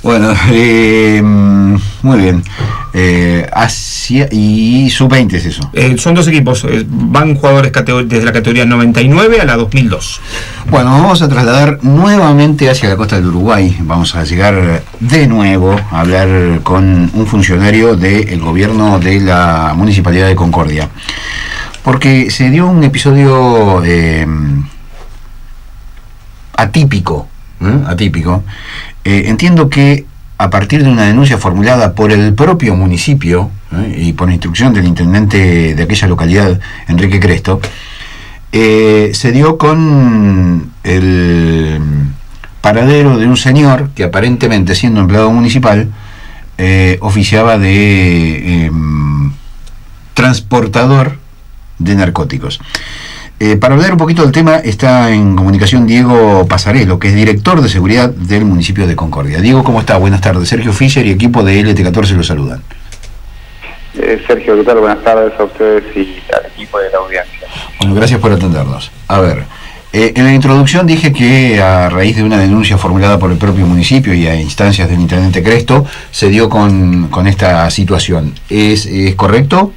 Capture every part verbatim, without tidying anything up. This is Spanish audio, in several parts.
Bueno, eh, muy bien. Eh, hacia, y sub veinte es eso. Eh, son dos equipos, eh, van jugadores desde la categoría noventa y nueve a la dos mil dos. Bueno, vamos a trasladar nuevamente hacia la costa del Uruguay. Vamos a llegar de nuevo a hablar con un funcionario del gobierno de la Municipalidad de Concordia. Porque se dio un episodio eh, atípico, ¿eh? atípico. Eh, entiendo que a partir de una denuncia formulada por el propio municipio ¿eh? y por instrucción del intendente de aquella localidad, Enrique Cresto, eh, se dio con el paradero de un señor que aparentemente, siendo empleado municipal, eh, oficiaba de eh, transportador de narcóticos. Eh, para hablar un poquito del tema está en comunicación Diego Pasarello, que es director de seguridad del municipio de Concordia. Diego, ¿cómo está? Buenas tardes. Sergio Fischer y equipo de L T catorce lo saludan. Eh, Sergio, ¿qué tal? Buenas tardes a ustedes y al equipo de la audiencia. Bueno, gracias por atendernos. A ver, eh, en la introducción dije que a raíz de una denuncia formulada por el propio municipio y a instancias del intendente Cresto, se dio con, con esta situación. ¿Es, es correcto?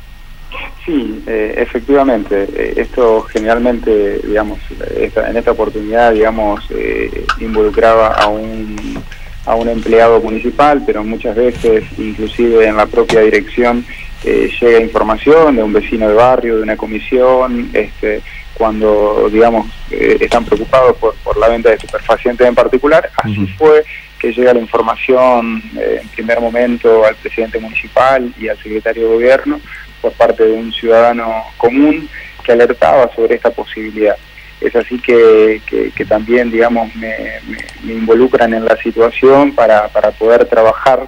Sí, eh, efectivamente. Eh, esto generalmente, digamos, esta, en esta oportunidad, digamos, eh, involucraba a un, a un empleado municipal, pero muchas veces, inclusive en la propia dirección, eh, llega información de un vecino de barrio, de una comisión, este, cuando, digamos, eh, están preocupados por, por la venta de estupefacientes en particular. Así fue que llega la información eh, en primer momento al presidente municipal y al secretario de gobierno por parte de un ciudadano común que alertaba sobre esta posibilidad. Es así que, que, que también, digamos, me, me, me involucran en la situación para, para poder trabajar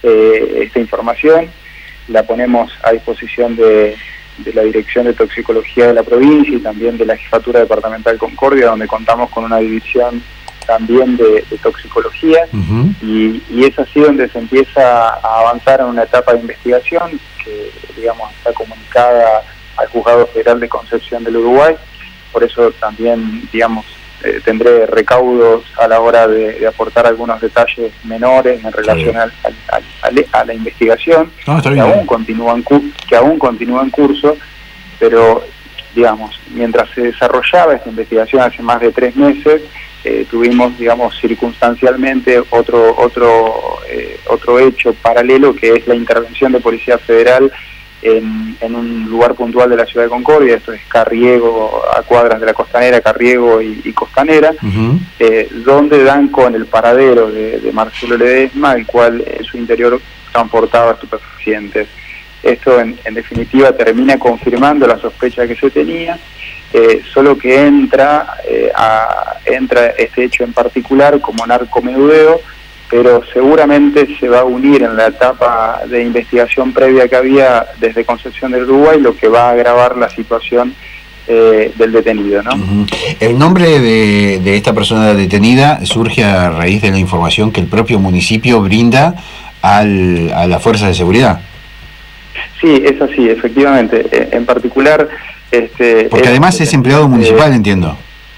eh, esta información. La ponemos a disposición de, de la Dirección de Toxicología de la provincia y también de la Jefatura Departamental Concordia, donde contamos con una división también de, de toxicología, uh-huh. y, y es así donde se empieza a avanzar en una etapa de investigación que, digamos, está comunicada al Juzgado Federal de Concepción del Uruguay. Por eso también, digamos, eh, tendré recaudos a la hora de, de aportar algunos detalles menores en relación al, al, al, a la investigación, no, que, aún continúa en cu- que aún continúa en curso, pero, digamos, mientras se desarrollaba esta investigación hace más de tres meses, Eh, tuvimos, digamos, circunstancialmente otro otro eh, otro hecho paralelo, que es la intervención de Policía Federal en, en un lugar puntual de la ciudad de Concordia. Esto es Carriego, a cuadras de la Costanera, Carriego y, y Costanera, uh-huh. eh, donde dan con el paradero de, de Marcelo Ledesma, el cual en su interior transportaba estupefacientes. Esto, en, en definitiva, termina confirmando la sospecha que se tenía. Eh, solo que entra eh, a, entra este hecho en particular como narcomenudeo, pero seguramente se va a unir en la etapa de investigación previa que había desde Concepción del Uruguay, lo que va a agravar la situación eh, del detenido, ¿no? Uh-huh. El nombre de, de esta persona detenida surge a raíz de la información que el propio municipio brinda al, a las fuerzas de seguridad. Sí, es así, efectivamente. En particular... Este, Porque es, además es empleado municipal, eh, entiendo.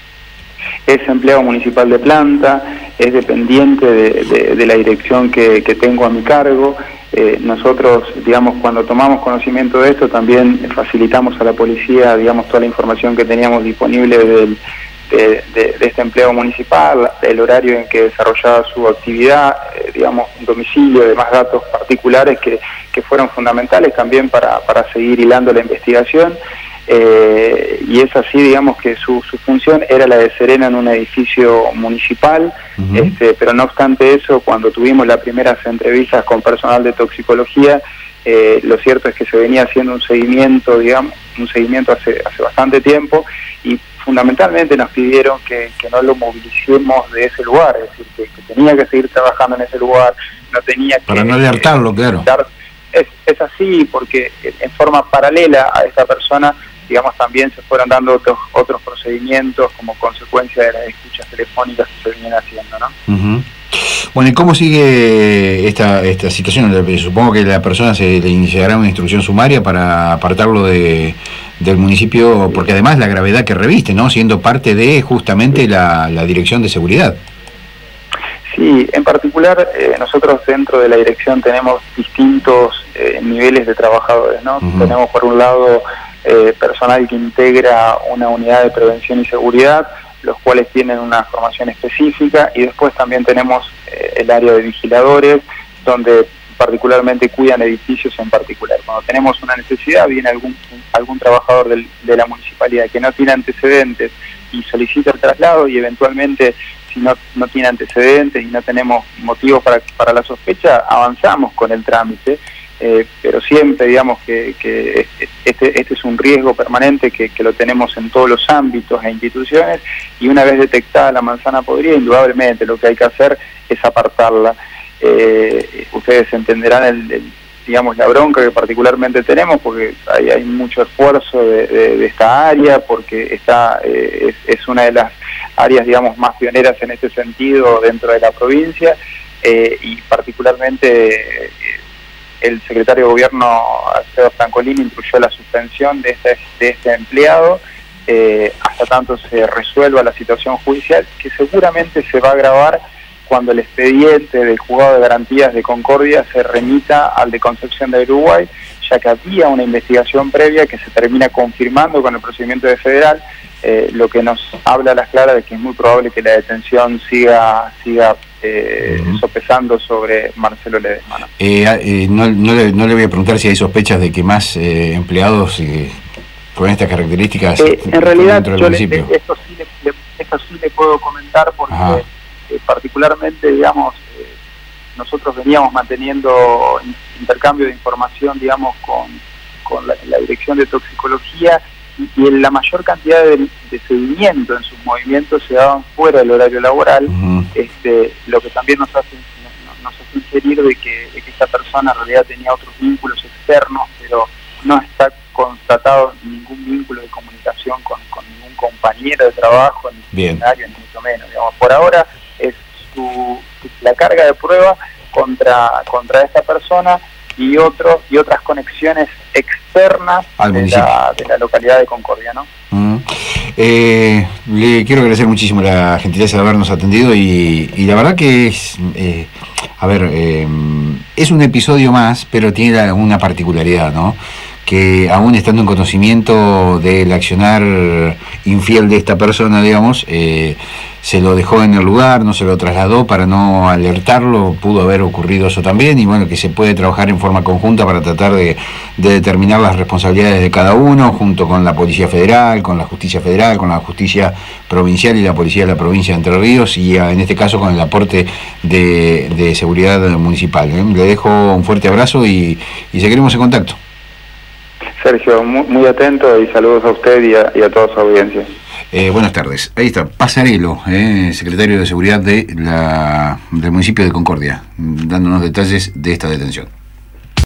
Es empleado municipal de planta, es dependiente de, de, de la dirección que, que tengo a mi cargo. Eh, nosotros, digamos, cuando tomamos conocimiento de esto, también facilitamos a la policía, digamos, toda la información que teníamos disponible del, de, de, de este empleado municipal, el horario en que desarrollaba su actividad, eh, digamos, un domicilio, demás datos particulares que, que fueron fundamentales también para, para seguir hilando la investigación. Eh, y es así, digamos, que su, su función era la de serena en un edificio municipal, uh-huh. este, pero no obstante eso, cuando tuvimos las primeras entrevistas con personal de toxicología, eh, lo cierto es que se venía haciendo un seguimiento, digamos, un seguimiento hace, hace bastante tiempo, y fundamentalmente nos pidieron que, que no lo movilicemos de ese lugar, es decir, que, que tenía que seguir trabajando en ese lugar, no tenía que... Para no alertarlo, eh, claro. Dar, es, es así, porque en forma paralela a esta persona, digamos, también se fueron dando otros otros procedimientos como consecuencia de las escuchas telefónicas que se vienen haciendo, ¿no? Uh-huh. Bueno, ¿y cómo sigue esta esta situación? Supongo que la persona se le iniciará una instrucción sumaria para apartarlo de del municipio, porque además la gravedad que reviste, ¿no? Siendo parte de justamente la, la dirección de seguridad. Sí, Sí, en particular eh, nosotros dentro de la dirección tenemos distintos eh, niveles de trabajadores, ¿no? Uh-huh. Tenemos por un lado eh, personal que integra una unidad de prevención y seguridad, los cuales tienen una formación específica, y después también tenemos eh, el área de vigiladores, donde particularmente cuidan edificios en particular. Cuando tenemos una necesidad, viene algún algún trabajador del, de la municipalidad que no tiene antecedentes y solicita el traslado, y eventualmente si no, no tiene antecedentes y no tenemos motivos para, para la sospecha, avanzamos con el trámite, eh, pero siempre digamos que, que este, este es un riesgo permanente que, que lo tenemos en todos los ámbitos e instituciones, y una vez detectada la manzana podrida, indudablemente lo que hay que hacer es apartarla. Eh, ustedes entenderán el, el, digamos la bronca que particularmente tenemos, porque hay, hay mucho esfuerzo de, de, de esta área, porque está eh, es, es una de las áreas digamos más pioneras en este sentido dentro de la provincia, eh, y particularmente eh, el secretario de Gobierno Alfredo Francolini instruyó la suspensión de este, de este empleado eh, hasta tanto se resuelva la situación judicial, que seguramente se va a agravar cuando el expediente del Juzgado de Garantías de Concordia se remita al de Concepción de Uruguay, ya que había una investigación previa que se termina confirmando con el procedimiento de federal, eh, lo que nos habla a las claras de que es muy probable que la detención siga siga eh, uh-huh. sopesando sobre Marcelo Ledesma. Eh, eh, no, no, le, no le voy a preguntar si hay sospechas de que más eh, empleados eh, con estas características eh, en realidad yo le, le, esto, sí le, le, esto sí le puedo comentar porque Ajá. Eh, particularmente, digamos, eh, nosotros veníamos manteniendo intercambio de información, digamos, con, con la, la Dirección de Toxicología, y, y en la mayor cantidad de, de seguimiento en sus movimientos se daban fuera del horario laboral, uh-huh. este, lo que también nos hace, nos, nos hace inferir de que, de que esta persona en realidad tenía otros vínculos externos, pero no está constatado ningún vínculo de comunicación con, con ningún compañero de trabajo, ni funcionario, ni mucho menos. Digamos, por ahora es su, la carga de prueba contra contra esta persona y otros y otras conexiones externas de la, de la localidad de Concordia, ¿no? Mm. Eh, le quiero agradecer muchísimo la gentileza de habernos atendido y, y la verdad que es, eh, a ver, eh, es un episodio más, pero tiene una particularidad, ¿no? Que aún estando en conocimiento del accionar infiel de esta persona, digamos, eh, se lo dejó en el lugar, no se lo trasladó para no alertarlo, pudo haber ocurrido eso también, y bueno, que se puede trabajar en forma conjunta para tratar de, de determinar las responsabilidades de cada uno, junto con la Policía Federal, con la Justicia Federal, con la Justicia Provincial y la Policía de la Provincia de Entre Ríos, y en este caso con el aporte de, de seguridad municipal. ¿eh? Le dejo un fuerte abrazo y, y seguiremos en contacto. Sergio, muy, muy atento, y saludos a usted y a, y a toda su audiencia. Eh, buenas tardes. Ahí está, Pasarello, eh, secretario de Seguridad de la, del municipio de Concordia, dándonos detalles de esta detención.